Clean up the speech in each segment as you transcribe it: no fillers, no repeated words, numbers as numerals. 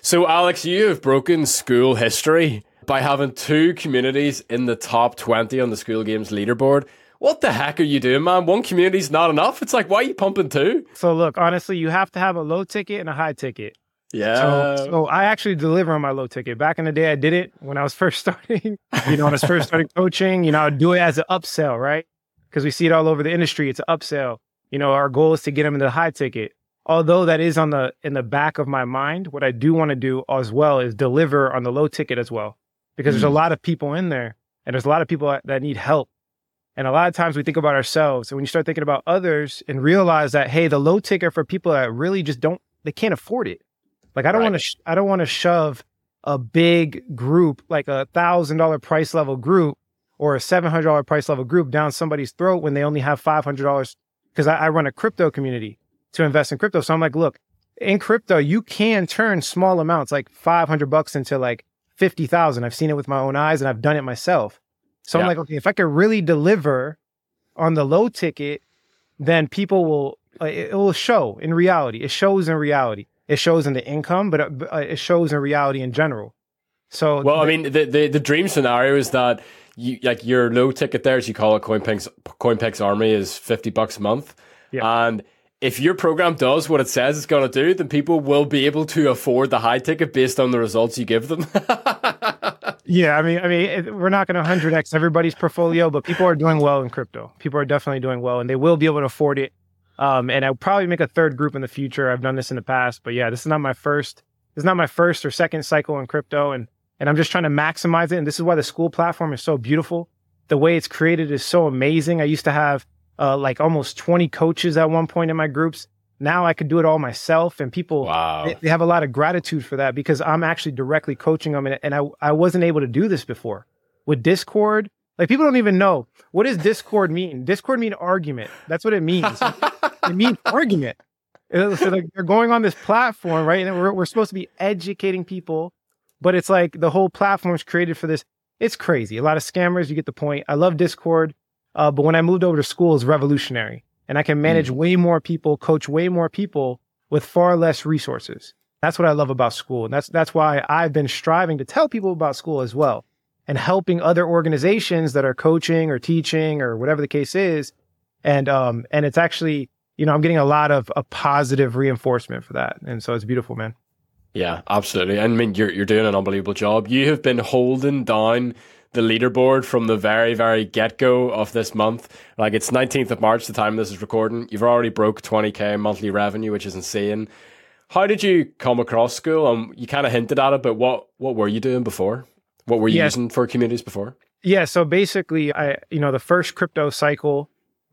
So, Alex, you have broken school history by having two communities in the top 20 on the School Games leaderboard. What the heck are you doing, man? One community's not enough. It's like, why are you pumping two? So look, honestly, you have to have a low ticket and a high ticket. Yeah. So I actually deliver on my low ticket. Back in the day, I did it when I was first starting. When I was first starting coaching, I'd do it as an upsell, right? Because we see it all over the industry. It's an upsell. Our goal is to get them into the high ticket. Although that is in the back of my mind, what I do want to do as well is deliver on the low ticket as well. Because there's a lot of people in there, and there's a lot of people that need help. And a lot of times we think about ourselves, and when you start thinking about others and realize that, hey, the low ticket for people that really just they can't afford it. Like I don't want to shove a big group, like $1,000 price level group or a $700 price level group down somebody's throat when they only have $500. Because I run a crypto community to invest in crypto. So I'm like, look, in crypto, you can turn small amounts like $500 into like 50,000. I've seen it with my own eyes and I've done it myself. So I'm like, okay, if I could really deliver on the low ticket, then people it will show in reality. It shows in reality. It shows in the income, but it shows in reality in general. So, well, I mean, the dream scenario is that your low ticket there, as you call it, CoinPix Army, is $50 a month. Yeah. And if your program does what it says it's going to do, then people will be able to afford the high ticket based on the results you give them. Yeah, I mean, we're not going to 100x everybody's portfolio, but people are doing well in crypto. People are definitely doing well, and they will be able to afford it. And I'll probably make a third group in the future. I've done this in the past, but yeah, this is not my first or second cycle in crypto, and I'm just trying to maximize it. And this is why the school platform is so beautiful. The way it's created is so amazing. I used to have like almost 20 coaches at one point in my groups. Now I could do it all myself, and people, they have a lot of gratitude for that because I'm actually directly coaching them. And I wasn't able to do this before with Discord. Like people don't even know, what does Discord mean? Discord means argument. That's what it means. It means argument. So like they're going on this platform, right? And we're supposed to be educating people, but it's like the whole platform is created for this. It's crazy. A lot of scammers, you get the point. I love Discord. But when I moved over to school, it was revolutionary. And I can manage way more people, coach way more people with far less resources. That's what I love about school. And that's why I've been striving to tell people about school as well, and helping other organizations that are coaching or teaching or whatever the case is. And it's actually, I'm getting a lot of a positive reinforcement for that. And so it's beautiful, man. Yeah, absolutely. I mean, you're doing an unbelievable job. You have been holding down the leaderboard from the very, very get-go of this month. Like, it's 19th of March, the time this is recording. You've already broke 20K monthly revenue, which is insane. How did you come across school? You kind of hinted at it, but what were you doing before? What were you using for communities before? Yeah, so basically, the first crypto cycle,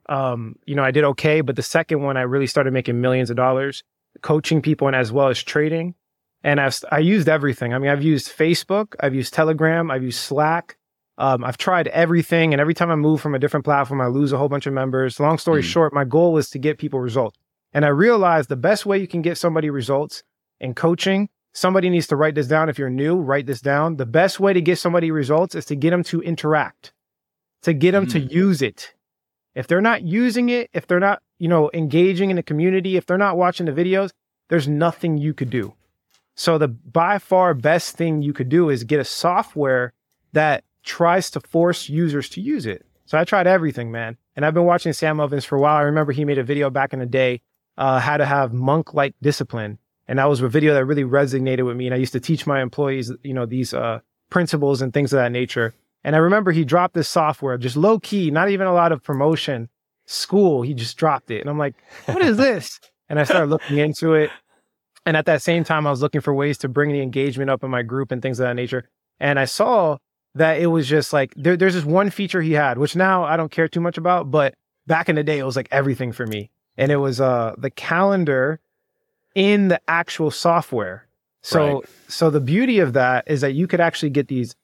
I did okay, but the second one, I really started making millions of dollars, coaching people and as well as trading. And I used everything. I mean, I've used Facebook, I've used Telegram, I've used Slack. I've tried everything, and every time I move from a different platform, I lose a whole bunch of members. Long story short, my goal was to get people results. And I realized the best way you can get somebody results in coaching, somebody needs to write this down. If you're new, write this down. The best way to get somebody results is to get them to interact, to get them to use it. If they're not using it, if they're not, engaging in the community, if they're not watching the videos, there's nothing you could do. So the by far best thing you could do is get a software that tries to force users to use it. So I tried everything, man. And I've been watching Sam Ovens for a while. I remember he made a video back in the day, how to have monk-like discipline. And that was a video that really resonated with me. And I used to teach my employees, these principles and things of that nature. And I remember he dropped this software, just low key, not even a lot of promotion. School, he just dropped it. And I'm like, what is this? And I started looking into it. And at that same time, I was looking for ways to bring the engagement up in my group and things of that nature. And I saw that it was just like, there's this one feature he had, which now I don't care too much about, but back in the day, it was like everything for me. And it was the calendar in the actual software. So the beauty of that is that you could actually get these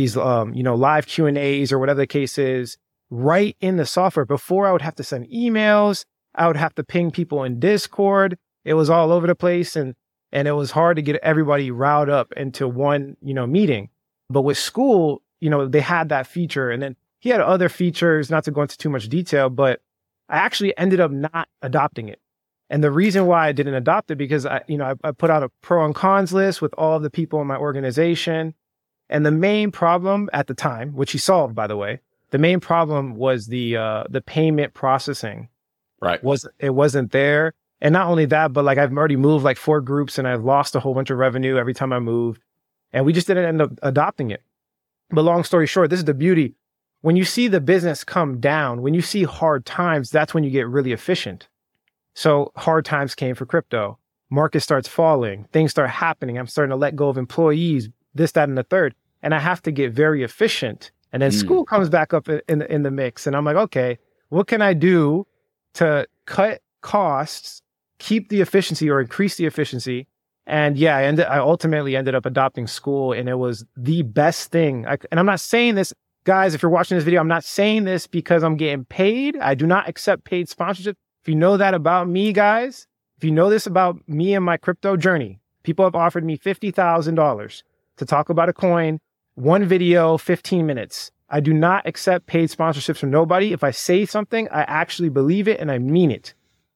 live Q&As or whatever the case is right in the software. Before I would have to send emails, I would have to ping people in Discord. It was all over the place, and it was hard to get everybody riled up into one, meeting. But with school, they had that feature, and then he had other features, not to go into too much detail, but I actually ended up not adopting it. And the reason why I didn't adopt it, because I put out a pro and cons list with all of the people in my organization. And the main problem at the time, which he solved, by the way, the main problem was the payment processing. Right. It wasn't there. And not only that, but like I've already moved like 4 groups and I've lost a whole bunch of revenue every time I moved. And we just didn't end up adopting it. But long story short, this is the beauty. When you see the business come down, when you see hard times, that's when you get really efficient. So hard times came for crypto. Market starts falling. Things start happening. I'm starting to let go of employees, this, that, and the third. And I have to get very efficient. And then school comes back up in the mix. And I'm like, okay, what can I do to cut costs, keep the efficiency or increase the efficiency? And yeah, I ultimately ended up adopting Skool, and it was the best thing. And I'm not saying this, guys, if you're watching this video, I'm not saying this because I'm getting paid. I do not accept paid sponsorship. If you know that about me, guys, if you know this about me and my crypto journey, people have offered me $50,000 to talk about a coin, one video, 15 minutes. I do not accept paid sponsorships from nobody. If I say something, I actually believe it and I mean it.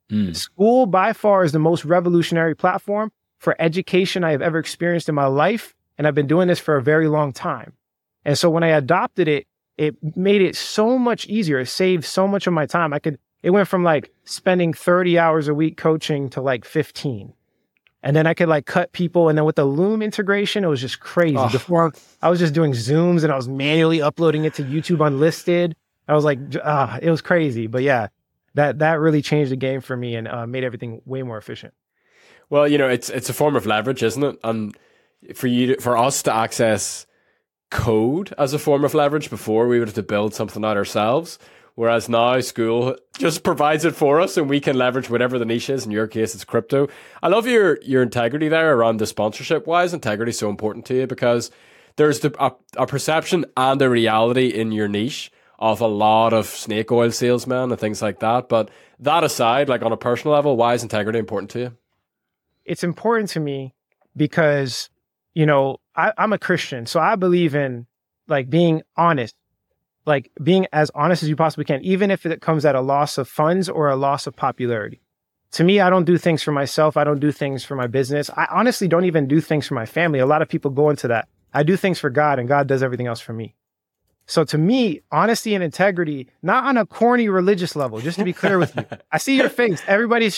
Skool by far is the most revolutionary platform for education I have ever experienced in my life. And I've been doing this for a very long time. And so when I adopted it, it made it so much easier. It saved so much of my time. It went from like spending 30 hours a week coaching to like 15. And then I could like cut people. And then with the Loom integration, it was just crazy. Before I was just doing Zooms and I was manually uploading it to YouTube unlisted. I was like, it was crazy. But yeah, that really changed the game for me and made everything way more efficient. Well, it's a form of leverage, isn't it? And for us to access code as a form of leverage, before we would have to build something out ourselves. Whereas now Skool just provides it for us and we can leverage whatever the niche is. In your case, it's crypto. I love your integrity there around the sponsorship. Why is integrity so important to you? Because there's a perception and a reality in your niche of a lot of snake oil salesmen and things like that. But that aside, like on a personal level, why is integrity important to you? It's important to me because, I'm a Christian. So I believe in like being honest. Like being as honest as you possibly can, even if it comes at a loss of funds or a loss of popularity. To me, I don't do things for myself. I don't do things for my business. I honestly don't even do things for my family. A lot of people go into that. I do things for God and God does everything else for me. So to me, honesty and integrity, not on a corny religious level, just to be clear with you. I see your face. Everybody's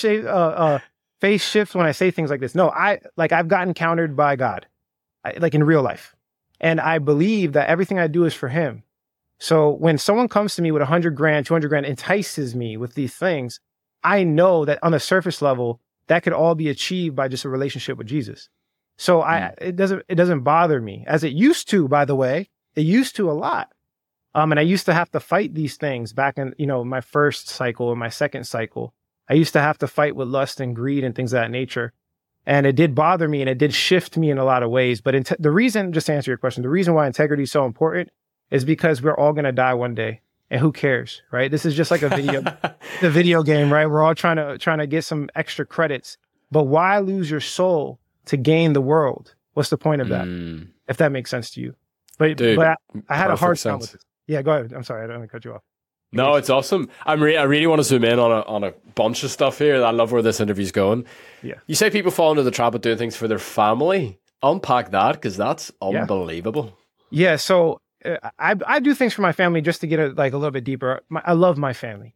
face shifts when I say things like this. No, I've gotten countered by God, like in real life. And I believe that everything I do is for him. So when someone comes to me with $100,000, $200,000, entices me with these things, I know that on a surface level, that could all be achieved by just a relationship with Jesus. So it doesn't bother me, as it used to, by the way. It used to a lot. And I used to have to fight these things back in, my first cycle or my second cycle. I used to have to fight with lust and greed and things of that nature. And it did bother me and it did shift me in a lot of ways. But the reason, just to answer your question, the reason why integrity is so important is because we're all going to die one day. And who cares, right? This is just like the video game, right? We're all trying to get some extra credits. But why lose your soul to gain the world? What's the point of that? If that makes sense to you. But I had a hard time with this. Yeah, go ahead. I'm sorry. I don't want to cut you off. No, it's awesome. I really want to zoom in on a bunch of stuff here. I love where this interview's going. Yeah. You say people fall into the trap of doing things for their family. Unpack that, because that's unbelievable. Yeah. So I do things for my family just to get a little bit deeper. I love my family.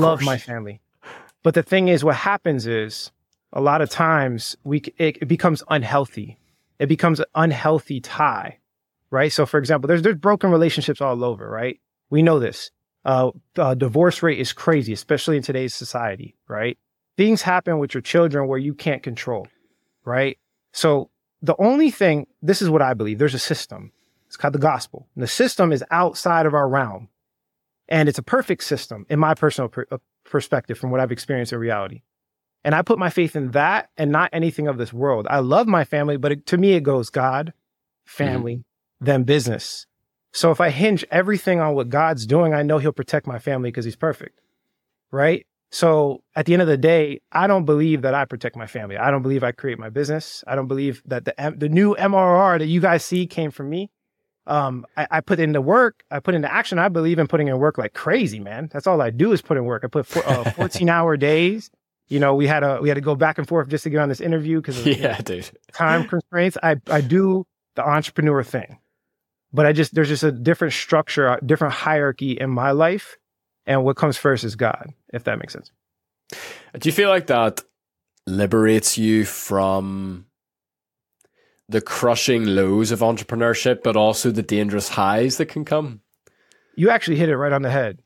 But the thing is, what happens is a lot of times it becomes unhealthy. It becomes an unhealthy tie, right? So for example, there's broken relationships all over, right? We know this. Divorce rate is crazy, especially in today's society, right? Things happen with your children where you can't control, right? So the only thing, this is what I believe, there's a system. It's called the gospel. And the system is outside of our realm. And it's a perfect system in my personal perspective from what I've experienced in reality. And I put my faith in that and not anything of this world. I love my family, but to me, it goes God, family, then business. So if I hinge everything on what God's doing, I know he'll protect my family because he's perfect, right? So at the end of the day, I don't believe that I protect my family. I don't believe I create my business. I don't believe that the new MRR that you guys see came from me. I put in the work. I put into action. I believe in putting in work like crazy, man. That's all I do is put in work. I put 14-hour days. we had to go back and forth just to get on this interview because of dude. time constraints. I do the entrepreneur thing, but there's just a different structure, a different hierarchy in my life, and what comes first is God, if that makes sense. Do you feel like that liberates you from the crushing lows of entrepreneurship, but also the dangerous highs that can come? You actually hit it right on the head.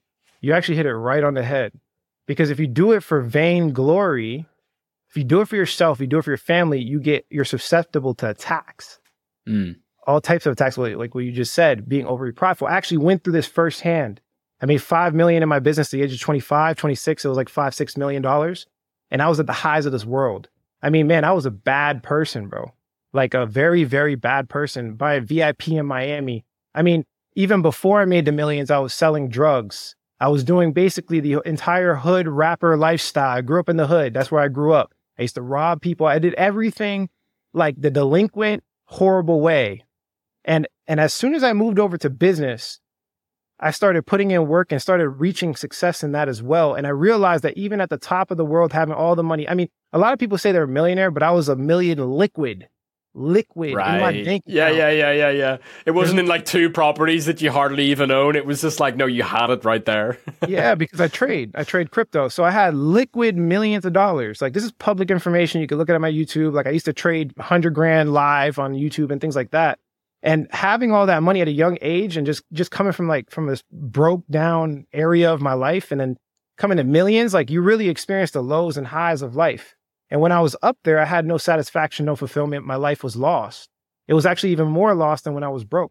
Because if you do it for vain glory, if you do it for yourself, you do it for your family, you're susceptible to attacks. All types of attacks, like what you just said, being overly prideful. I actually went through this firsthand. I made $5 million in my business at the age of 25, 26. It was like $5-6 million. And I was at the highs of this world. I mean, man, I was a bad person, bro. Like a very, very bad person. By a VIP in Miami. I mean, even before I made the millions, I was selling drugs. I was doing basically the entire hood rapper lifestyle. I grew up in the hood. That's where I grew up. I used to rob people. I did everything like the delinquent, horrible way. And as soon as I moved over to business, I started putting in work and started reaching success in that as well. And I realized that even at the top of the world, having all the money, I mean, a lot of people say they're a millionaire, but I was a million liquid in my bank account. Yeah. It wasn't in like 2 properties that you hardly even own. It was just like, no, you had it right there. Yeah, because I trade crypto. So I had liquid millions of dollars. Like this is public information. You can look at it on my YouTube. Like I used to trade 100 grand live on YouTube and things like that. And having all that money at a young age and just coming from this broke down area of my life and then coming to millions, like you really experience the lows and highs of life. And when I was up there, I had no satisfaction, no fulfillment. My life was lost. It was actually even more lost than when I was broke.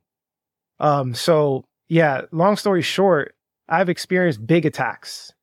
So yeah, long story short, I've experienced big attacks,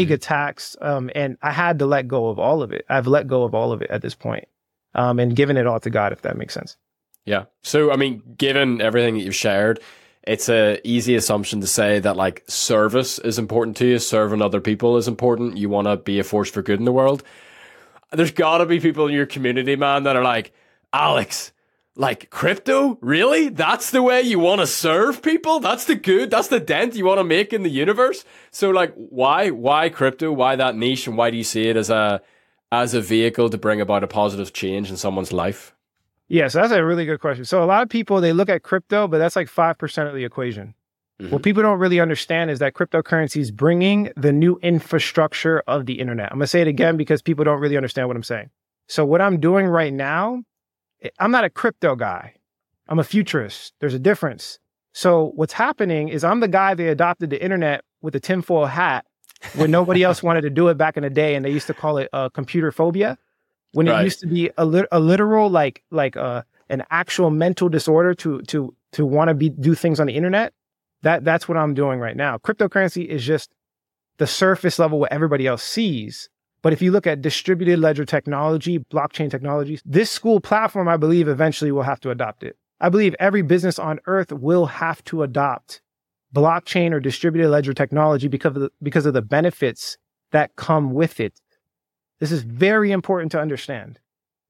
and I had to let go of all of it. I've let go of all of it at this point, and given it all to God, if that makes sense. Yeah. So, I mean, given everything that you've shared, it's an easy assumption to say that like service is important to you. Serving other people is important. You want to be a force for good in the world. There's got to be people in your community, man, that are like, Alex, like crypto? Really? That's the way you want to serve people? That's the dent you want to make in the universe? So like, why crypto? Why that niche? And why do you see it as a vehicle to bring about a positive change in someone's life? Yeah, so that's a really good question. So a lot of people, they look at crypto, but that's like 5% of the equation. Mm-hmm. What people don't really understand is that cryptocurrency is bringing the new infrastructure of the internet. I'm going to say it again because people don't really understand what I'm saying. So what I'm doing right now, I'm not a crypto guy. I'm a futurist. There's a difference. So what's happening is I'm the guy that adopted the internet with a tinfoil hat when nobody else wanted to do it back in the day. And they used to call it computer phobia. When it used to be a literal, like an actual mental disorder to want to do things on the internet. That's what I'm doing right now. Cryptocurrency is just the surface level what everybody else sees. But if you look at distributed ledger technology, blockchain technologies, this school platform, I believe eventually will have to adopt it. I believe every business on earth will have to adopt blockchain or distributed ledger technology because of the benefits that come with it. This is very important to understand.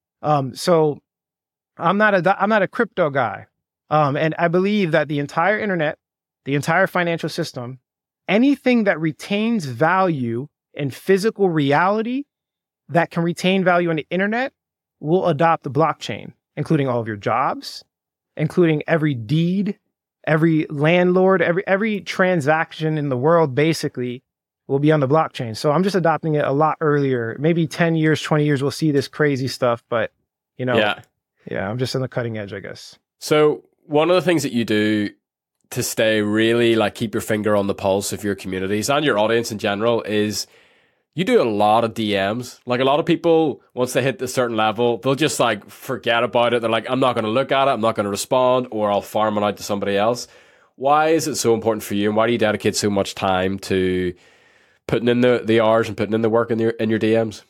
So I'm not a crypto guy. And I believe that the entire internet, the entire financial system, anything that retains value in physical reality that can retain value on the internet will adopt the blockchain, including all of your jobs, including every deed, every landlord, every transaction in the world basically will be on the blockchain. So I'm just adopting it a lot earlier. Maybe 10 years, 20 years, we'll see this crazy stuff. But, yeah, I'm just on the cutting edge, I guess. So one of the things that you do to stay really like keep your finger on the pulse of your communities and your audience in general is you do a lot of DMs. Like a lot of people, once they hit a certain level, they'll just like forget about it. They're like, I'm not going to look at it. I'm not going to respond, or I'll farm it out to somebody else. Why is it so important for you? And why do you dedicate so much time to putting in the hours and putting in the work in your DMs?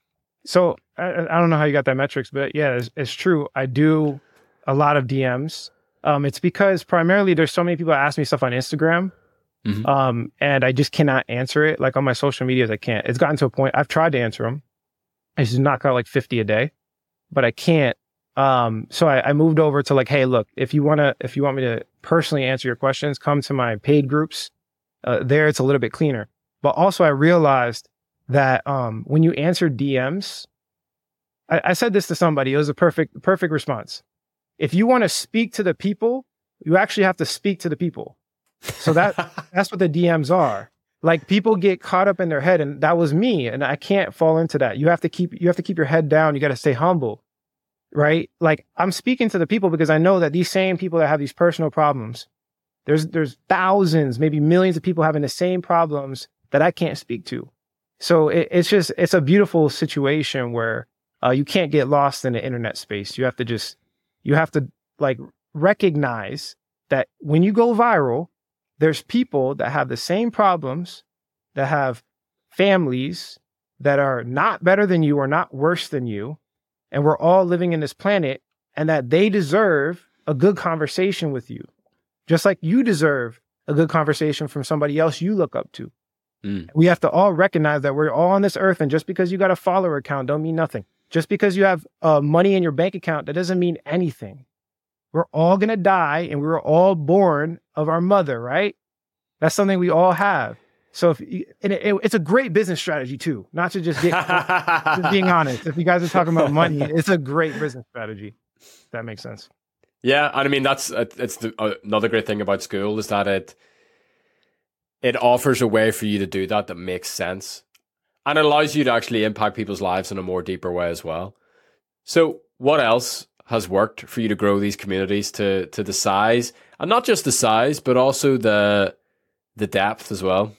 So I don't know how you got that metrics, but yeah, it's true. I do a lot of DMs. It's because primarily there's so many people that ask me stuff on Instagram. Mm-hmm. And I just cannot answer it. Like on my social medias, I can't. It's gotten to a point, I've tried to answer them. I just knock out like 50 a day, but I can't. So I moved over to like, hey, look, if you want me to personally answer your questions, come to my paid groups. There it's a little bit cleaner. But also I realized that when you answer DMs, I said this to somebody, it was a perfect response. If you want to speak to the people, you actually have to speak to the people. So that's what the DMs are. Like, people get caught up in their head, and that was me, and I can't fall into that. You have to keep your head down. You got to stay humble, right? Like, I'm speaking to the people because I know that these same people that have these personal problems, there's thousands, maybe millions of people having the same problems that I can't speak to. So it's a beautiful situation where you can't get lost in the internet space. You have to like recognize that when you go viral, there's people that have the same problems, that have families that are not better than you or not worse than you. And we're all living in this planet, and that they deserve a good conversation with you, just like you deserve a good conversation from somebody else you look up to. We have to all recognize that we're all on this earth, and just because you got a follower account don't mean nothing. Just because you have money in your bank account, that doesn't mean anything. We're all going to die, and we were all born of our mother, right? That's something we all have. So it's a great business strategy too, not to just just being honest. If you guys are talking about money, it's a great business strategy. If that makes sense. Yeah. And I mean, another great thing about school is that it offers a way for you to do that makes sense. And it allows you to actually impact people's lives in a more deeper way as well. So what else has worked for you to grow these communities to the size, and not just the size, but also the depth as well?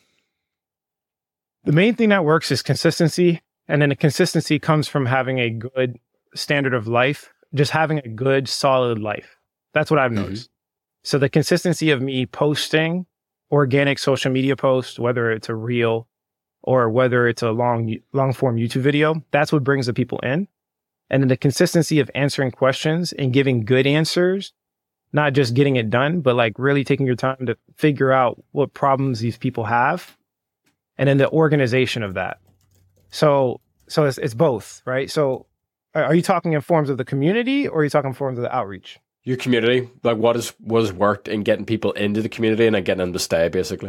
The main thing that works is consistency. And then the consistency comes from having a good standard of life, just having a good, solid life. That's what I've noticed. So the consistency of me posting organic social media posts, whether it's a reel or whether it's a long form YouTube video, that's what brings the people in. And then the consistency of answering questions and giving good answers, not just getting it done, but like really taking your time to figure out what problems these people have. And then the organization of that. So it's both, right? So are you talking in forms of the community, or are you talking in forms of the outreach? Your community, like what has worked in getting people into the community and then getting them to stay, basically?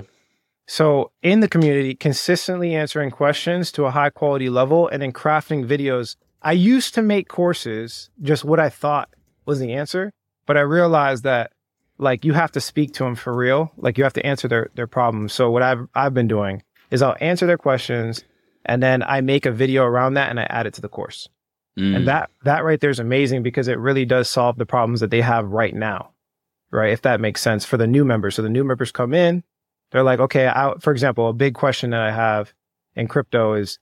So in the community, consistently answering questions to a high quality level, and then crafting videos. I used to make courses, just what I thought was the answer, but I realized that like you have to speak to them for real. Like you have to answer their problems. So what I've been doing is I'll answer their questions, and then I make a video around that and I add it to the course. And that right there is amazing, because it really does solve the problems that they have right now, right? If that makes sense for the new members. So the new members come in, they're like, okay, for example, a big question that I have in crypto is,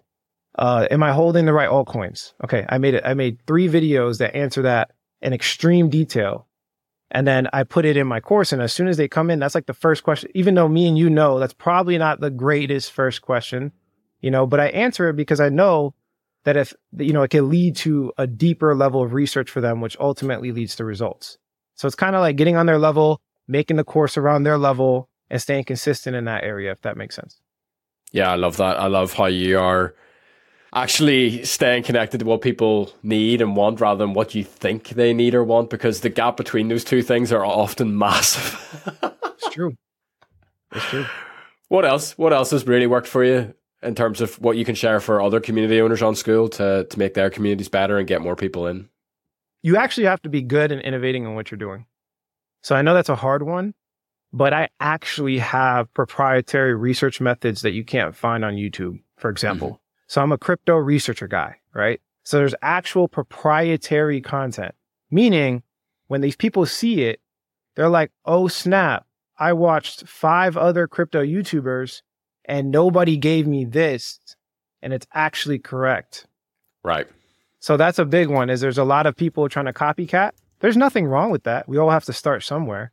am I holding the right altcoins? Okay, I made 3 videos that answer that in extreme detail. And then I put it in my course. And as soon as they come in, that's like the first question, even though me and you know, that's probably not the greatest first question, but I answer it because I know that if, it can lead to a deeper level of research for them, which ultimately leads to results. So it's kind of like getting on their level, making the course around their level, and staying consistent in that area, if that makes sense. Yeah, I love that. I love how you are actually staying connected to what people need and want rather than what you think they need or want, because the gap between those two things are often massive. It's true. It's true. What else has really worked for you in terms of what you can share for other community owners on Skool to make their communities better and get more people in? You actually have to be good and innovating in what you're doing. So I know that's a hard one, but I actually have proprietary research methods that you can't find on YouTube, for example. So I'm a crypto researcher guy, right? So there's actual proprietary content, meaning when these people see it, they're like, oh snap, I watched 5 other crypto YouTubers and nobody gave me this, and it's actually correct. Right. So that's a big one, is there's a lot of people trying to copycat. There's nothing wrong with that. We all have to start somewhere.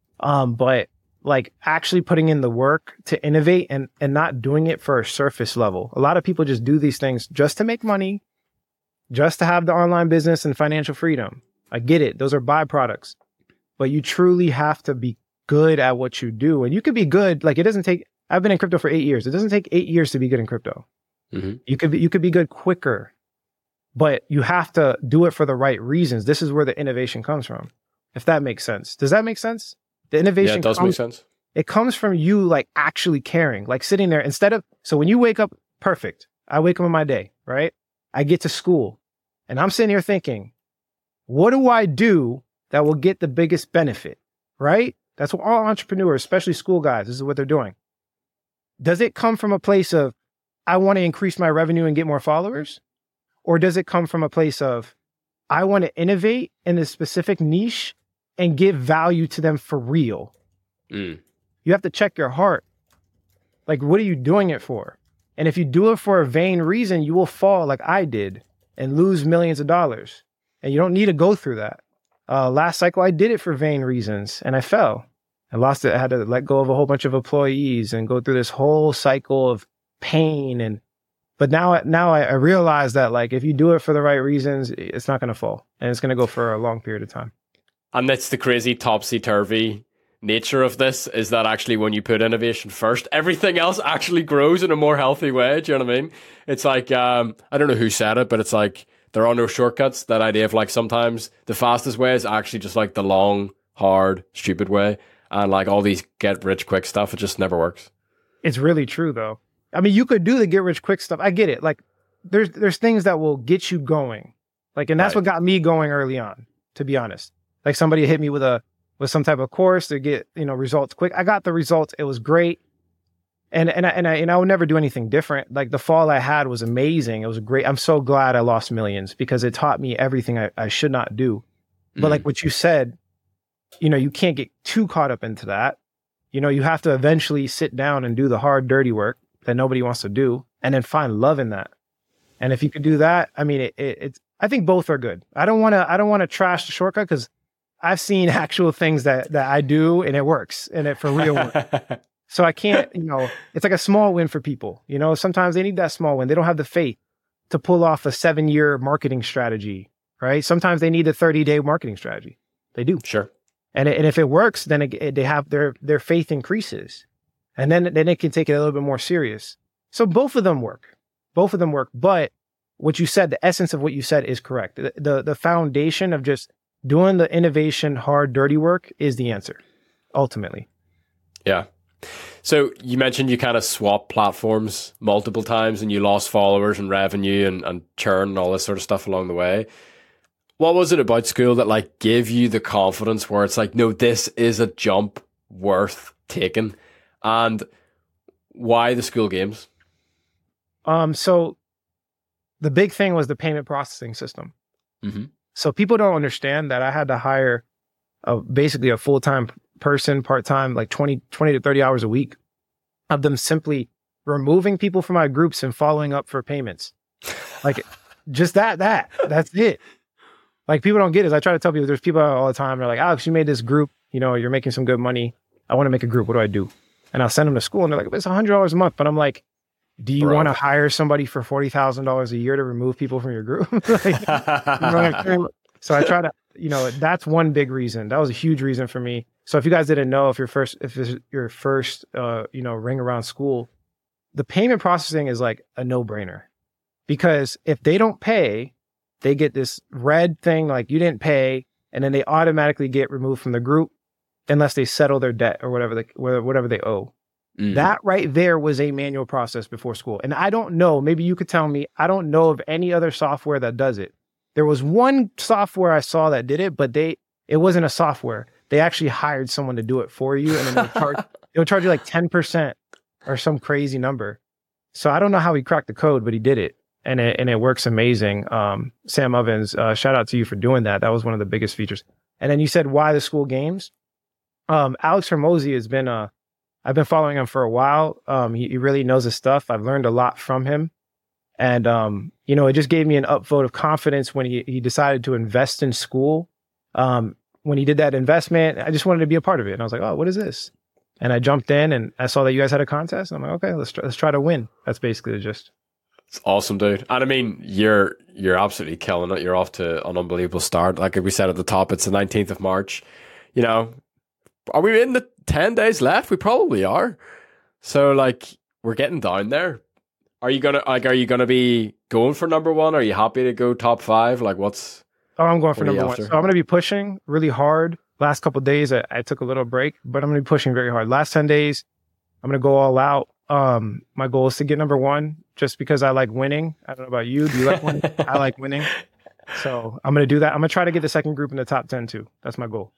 But like actually putting in the work to innovate and not doing it for a surface level. A lot of people just do these things just to make money, just to have the online business and financial freedom. I get it. Those are byproducts. But you truly have to be good at what you do. And you could be good. Like I've been in crypto for 8 years. It doesn't take 8 years to be good in crypto. You could be good quicker, but you have to do it for the right reasons. This is where the innovation comes from. If that makes sense. Does that make sense? The innovation, yeah, it does make sense. It comes from you like actually caring, like sitting there so when you wake up, perfect. I wake up in my day, right? I get to school and I'm sitting here thinking, what do I do that will get the biggest benefit, right? That's what all entrepreneurs, especially school guys, this is what they're doing. Does it come from a place of, I want to increase my revenue and get more followers? Or does it come from a place of, I want to innovate in this specific niche and give value to them for real? You have to check your heart. Like, what are you doing it for? And if you do it for a vain reason, you will fall like I did and lose millions of dollars. And you don't need to go through that. Last cycle, I did it for vain reasons and I fell. I lost it. I had to let go of a whole bunch of employees and go through this whole cycle of pain. But now I realize that, like, if you do it for the right reasons, it's not going to fall and it's going to go for a long period of time. And that's the crazy topsy-turvy nature of this, is that actually when you put innovation first, everything else actually grows in a more healthy way. Do you know what I mean? It's like, I don't know who said it, but it's like, there are no shortcuts. That idea of, like, sometimes the fastest way is actually just like the long, hard, stupid way. And like all these get rich quick stuff, it just never works. It's really true though. I mean, you could do the get rich quick stuff. I get it. Like there's things that will get you going. Like, and that's what got me going early on, to be honest. Like somebody hit me with some type of course to get, results quick. I got the results. It was great. And I would never do anything different. Like the fall I had was amazing. It was great. I'm so glad I lost millions because it taught me everything I should not do. But like what you said, you can't get too caught up into that. You have to eventually sit down and do the hard, dirty work that nobody wants to do and then find love in that. And if you could do that, I mean, it's, I think both are good. I don't want to trash the shortcut because I've seen actual things that I do and it works and it for real work. So I can't, it's like a small win for people. Sometimes they need that small win. They don't have the faith to pull off a 7-year marketing strategy, right? Sometimes they need a 30-day marketing strategy. They do. Sure. And if it works, then they have their faith increases, and then it can take it a little bit more serious. So both of them work. But what you said, the essence of what you said is correct. The foundation of just doing the innovation, hard, dirty work is the answer, ultimately. Yeah. So you mentioned you kind of swapped platforms multiple times, and you lost followers and revenue and churn and all this sort of stuff along the way. What was it about school that like gave you the confidence where it's like, no, this is a jump worth taking? And why the school games? So the big thing was the payment processing system. Mm-hmm. So people don't understand that I had to hire basically a full-time person, part-time, like 20 to 30 hours a week of them simply removing people from my groups and following up for payments. Like just that's it. Like people don't get it. I try to tell people, there's people all the time. They're like, Alex, you made this group, you're making some good money. I want to make a group. What do I do? And I'll send them to school and they're like, it's $100 a month. But I'm like, do you want to hire somebody for $40,000 a year to remove people from your group? So I try to, that's one big reason. That was a huge reason for me. So if you guys didn't know, if it's your first, ring around school, the payment processing is like a no-brainer, because if they don't pay, they get this red thing like you didn't pay, and then they automatically get removed from the group unless they settle their debt or whatever they owe. Mm-hmm. That right there was a manual process before school. And I don't know, maybe you could tell me, I don't know of any other software that does it. There was one software I saw that did it, but it wasn't a software. They actually hired someone to do it for you, and then they'll charge you like 10% or some crazy number. So I don't know how he cracked the code, but he did it. And it works amazing. Sam Ovens, shout out to you for doing that. That was one of the biggest features. And then you said, why the school games? Alex Hormozi has been, I've been following him for a while. He really knows his stuff. I've learned a lot from him. And, it just gave me an upvote of confidence when he decided to invest in school. When he did that investment, I just wanted to be a part of it. And I was like, oh, what is this? And I jumped in and I saw that you guys had a contest. And I'm like, okay, let's try to win. That's basically the gist. It's awesome, dude. And I mean, you're absolutely killing it. You're off to an unbelievable start. Like we said at the top, it's the 19th of March. Are we in the 10 days left? We probably are. So like, we're getting down there. Are you gonna be going for number one? Are you happy to go top 5? Like I'm going for number one. So I'm going to be pushing really hard. Last couple of days, I took a little break, but I'm going to be pushing very hard. Last 10 days, I'm going to go all out. My goal is to get number one just because I like winning. I don't know about you. Do you like winning? I like winning. So I'm going to do that. I'm going to try to get the second group in the top 10 too. That's my goal.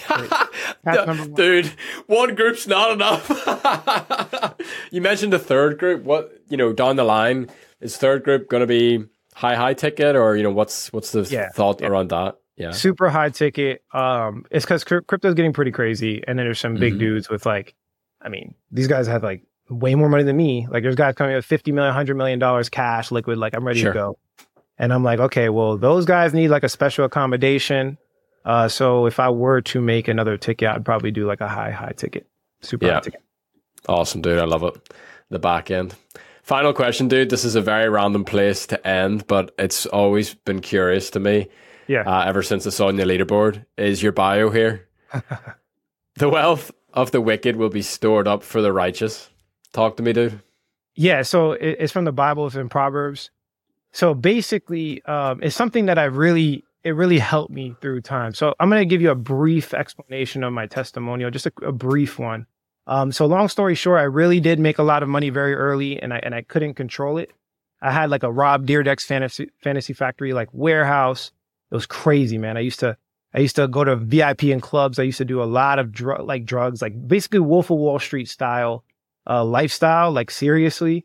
Dude, one group's not enough. You mentioned the third group. What, down the line, is third group going to be high ticket, or what's the thought around that? Yeah, super high ticket. It's because crypto's getting pretty crazy, and then there's some big dudes with these guys have like way more money than me. Like there's guys coming with $50 million, $100 million cash, liquid. Like I'm ready to go, and I'm like, okay, well those guys need like a special accommodation. So if I were to make another ticket, I'd probably do like a high ticket, super high ticket. Awesome, dude. I love it. The back end. Final question, dude. This is a very random place to end, but it's always been curious to me. Yeah. Ever since I saw on the leaderboard, is your bio here? The wealth of the wicked will be stored up for the righteous. Talk to me, dude. Yeah. So it's from the Bible. It's in Proverbs. So basically, it's something that it really helped me through time. So I'm going to give you a brief explanation of my testimonial, just a brief one. So long story short, I really did make a lot of money very early, and I couldn't control it. I had like a Rob Dyrdek's fantasy factory, like warehouse. It was crazy, man. I used to go to VIP and clubs. I used to do a lot of drugs, like basically Wolf of Wall Street style, lifestyle, like seriously.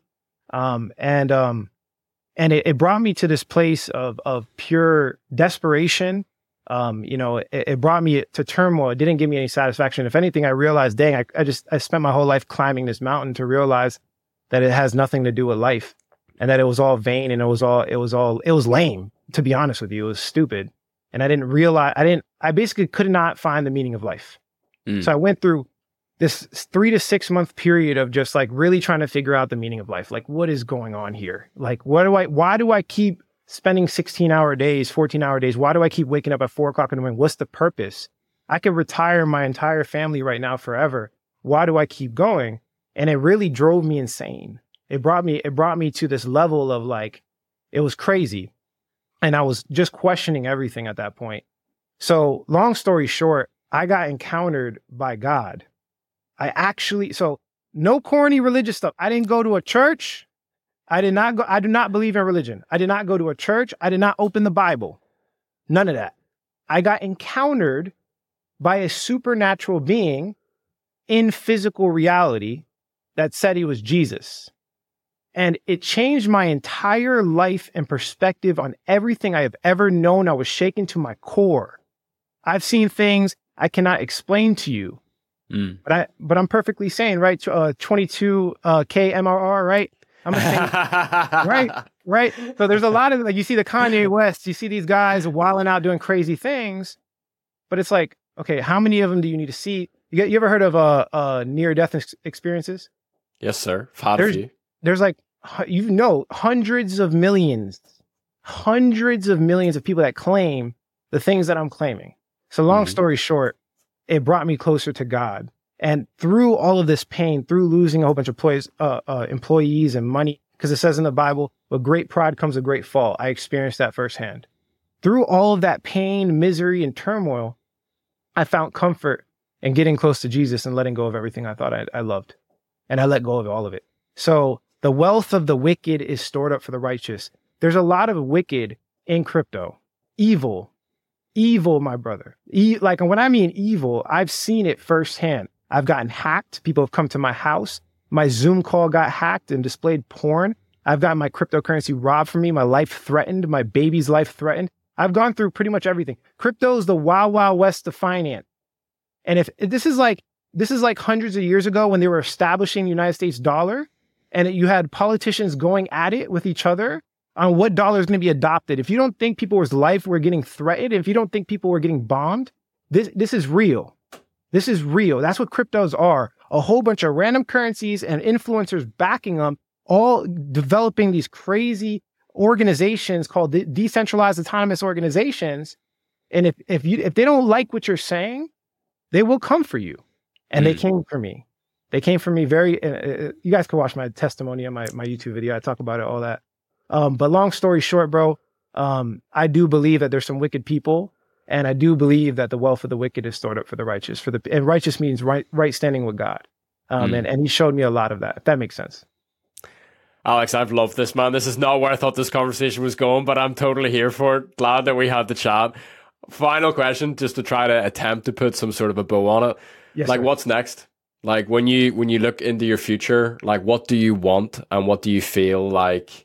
And it brought me to this place of pure desperation. It brought me to turmoil. It didn't give me any satisfaction. If anything, I realized, dang, I spent my whole life climbing this mountain to realize that it has nothing to do with life, and that it was all vain, and it was lame, to be honest with you. It was stupid. And I basically could not find the meaning of life. So I went through this 3 to 6 month period of just like really trying to figure out the meaning of life. Like, what is going on here? Like, why do I keep spending 16-hour days, 14-hour days? Why do I keep waking up at 4 o'clock in the morning? What's the purpose? I could retire my entire family right now forever. Why do I keep going? And it really drove me insane. It brought me to this level of like, it was crazy. And I was just questioning everything at that point. So long story short, I got encountered by God. So no corny religious stuff. I didn't go to a church. I do not believe in religion. I did not go to a church. I did not open the Bible. None of that. I got encountered by a supernatural being in physical reality that said he was Jesus. And it changed my entire life and perspective on everything I have ever known. I was shaken to my core. I've seen things I cannot explain to you. But I'm perfectly sane, right? 22 KMRR, right? I'm saying, right. So there's a lot of, like, you see the Kanye West, you see these guys wilding out doing crazy things, but it's like, okay, how many of them do you need to see? You ever heard of near-death experiences? Yes, sir. There's like, hundreds of millions of people that claim the things that I'm claiming. So long story short, it brought me closer to God. And through all of this pain, through losing a whole bunch of employees and money, because it says in the Bible, with great pride comes a great fall. I experienced that firsthand. Through all of that pain, misery, and turmoil, I found comfort in getting close to Jesus and letting go of everything I thought I loved. And I let go of all of it. So the wealth of the wicked is stored up for the righteous. There's a lot of wicked in crypto. Evil, my brother. Like, when I mean evil, I've seen it firsthand. I've gotten hacked. People have come to my house. My Zoom call got hacked and displayed porn. I've gotten my cryptocurrency robbed from me. My life threatened. My baby's life threatened. I've gone through pretty much everything. Crypto is the wild, wild west of finance. And if this is like hundreds of years ago when they were establishing the United States dollar, and you had politicians going at it with each other on what dollar is going to be adopted. If you don't think people's life were getting threatened, if you don't think people were getting bombed, this is real. This is real. That's what cryptos are. A whole bunch of random currencies and influencers backing them, all developing these crazy organizations called decentralized autonomous organizations. And if they don't like what you're saying, they will come for you. And they came for me. They came for me you guys can watch my testimony on my YouTube video. I talk about it, all that. But long story short, bro, I do believe that there's some wicked people, and I do believe that the wealth of the wicked is stored up for the righteous. And righteous means right standing with God. And he showed me a lot of that, if that makes sense. Alex, I've loved this, man. This is not where I thought this conversation was going, but I'm totally here for it. Glad that we had the chat. Final question, just to try to attempt to put some sort of a bow on it. Yes, like, sir. what's next? Like, when you look into your future, like, what do you want and what do you feel like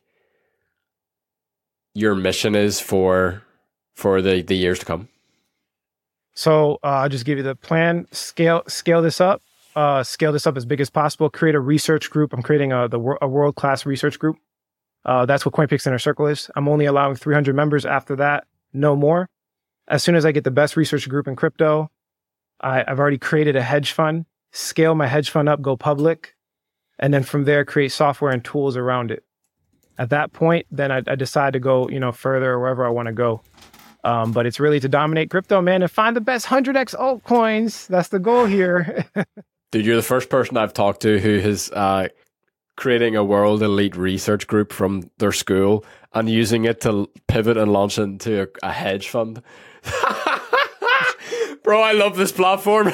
your mission is for the years to come? So I'll just give you the plan. Scale this up. Scale this up as big as possible. Create a research group. I'm creating a world-class research group. That's what CoinPix Inner Circle is. I'm only allowing 300 members after that, no more. As soon as I get the best research group in crypto, I've already created a hedge fund, scale my hedge fund up, go public, and then from there, create software and tools around it. At that point, then I decide to go, further or wherever I want to go. But it's really to dominate crypto, man, and find the best 100x altcoins. That's the goal here. Dude, you're the first person I've talked to who is creating a world elite research group from their school and using it to pivot and launch into a hedge fund. Bro, I love this platform.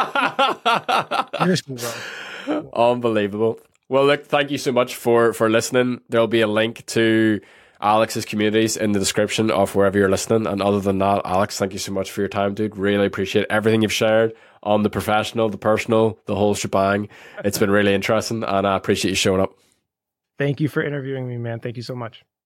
Unbelievable. Well, look, thank you so much for listening. There'll be a link to Alex's communities in the description of wherever you're listening. And other than that, Alex, thank you so much for your time, dude. Really appreciate everything you've shared on the professional, the personal, the whole shebang. It's been really interesting, and I appreciate you showing up. Thank you for interviewing me, man. Thank you so much.